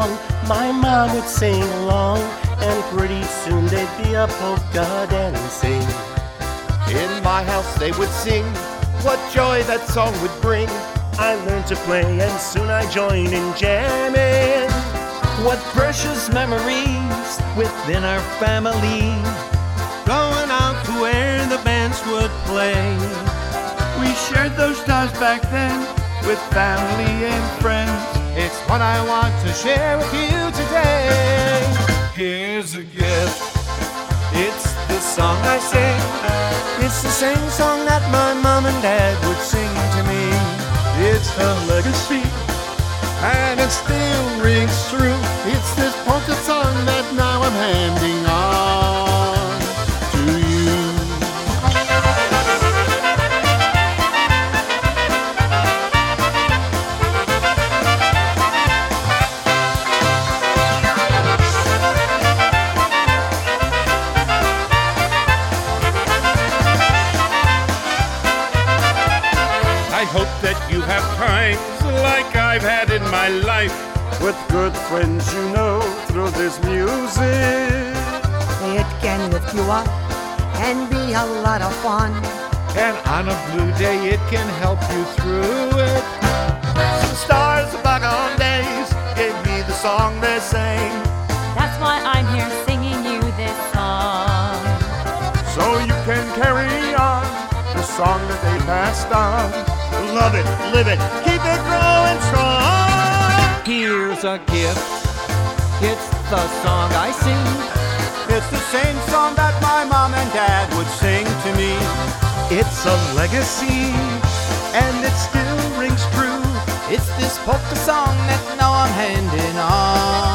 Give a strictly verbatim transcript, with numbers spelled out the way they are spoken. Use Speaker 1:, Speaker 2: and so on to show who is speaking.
Speaker 1: song, my mom would sing along, and pretty soon there'd be a polka dancing.
Speaker 2: In my house they would sing, what joy that song would bring.
Speaker 1: I learned to play and soon I joined in jamming.
Speaker 3: What precious memories within our family, going out to where the bands would play.
Speaker 4: We shared those times back then with family and friends.
Speaker 2: It's what I want to share with you today.
Speaker 3: Here's a gift, it's the song I sing.
Speaker 2: It's the same song that my mom and dad would sing to me.
Speaker 4: It's a legacy,
Speaker 2: and it still rings true. It's this polka song that now I'm handing on to you.
Speaker 5: I hope that you have times like I've had in my life,
Speaker 1: With good friends, you know, through this music.
Speaker 6: It can lift you up and be a lot of fun.
Speaker 2: And on a blue day it can help you through it. Some stars of bygone days gave me the song they sang.
Speaker 7: That's why I'm here singing you this song.
Speaker 1: So you can carry on the song that they passed on. Love it, live it, keep it growing strong.
Speaker 3: Here's a gift, it's the song I sing.
Speaker 2: It's the same song that my mom and dad would sing to me.
Speaker 4: it's a legacy,
Speaker 2: And it still rings true.
Speaker 3: It's this polka song that now I'm handing on.